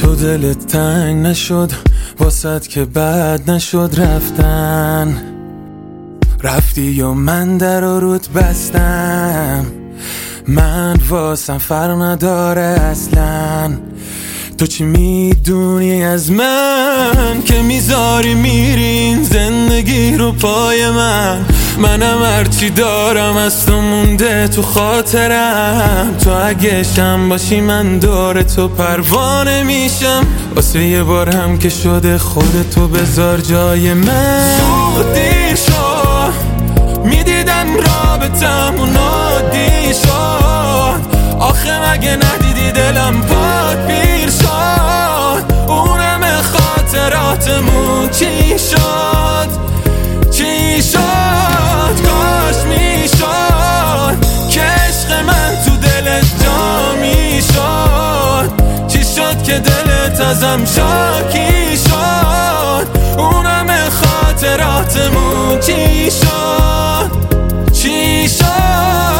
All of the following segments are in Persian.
تو دلت تنگ نشد واسد که بد نشد رفتی و من در و رود بستم. من واسم فرق نداره اصلا. تو چی میدونی از من که میذاری میرین زندگی رو پای منم هرچی دارم از تو مونده تو خاطرم. تو اگه شم باشی من دور تو پروانه میشم. واسه یه بار هم که شده خودتو بذار جای من. زود دیر شد میدیدم رابطمون عادی شد. آخه مگه ندیدی دلم پاد پیر شد. اونم خاطراتمون چی شد چی شد. کاش میشد که عشق من تو دلت جا میشد. چی شد که دلت ازم شاکی شد. اونم خاطراتمون چی شد چی شد.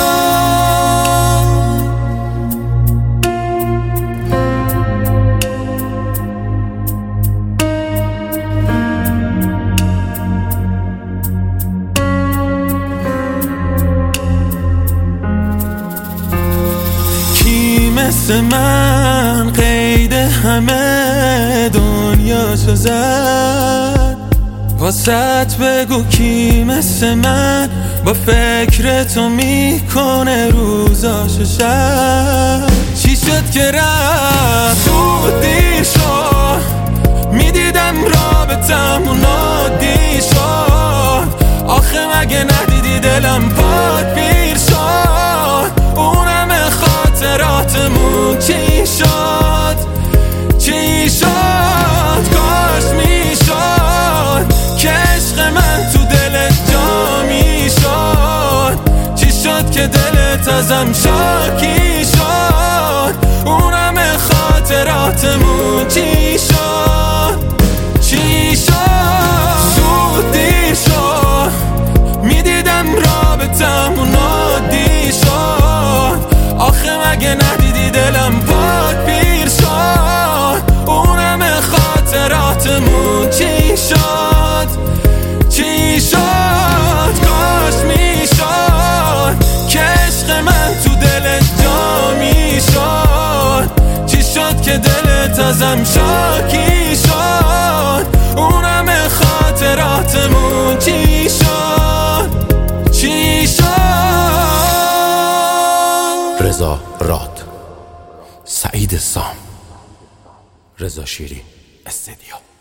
مثل من قید همه دنیاشو زد. واسط بگو کی مثل من با فکر تو میکنه روزاشو شب. چی شد که رفت زود دیر شد میدیدم رابطمون عادی شد. آخه مگه ندیدی دلم پاد پیر شد. اونم خاطراتمون چی شد چی شد. کاش میشد که عشق من تو دلت جا میشد. چی شد که دلت ازم شاکی شد. اونم خاطراتمون چی شد چی شد. زود دیر شد میدیدم رابطمون عادی شد. آخه مگه ندیدی دلم پاد پیر شد. اونم خاطراتمون چی شد چی شد. کاش میشد که عشق من تو دلت جا میشد. چی شد که دلت ازم شاکی شد. اونم خاطراتمون چی شد چی شد. رضا راد، سعید سام، رضا شیری استدیو.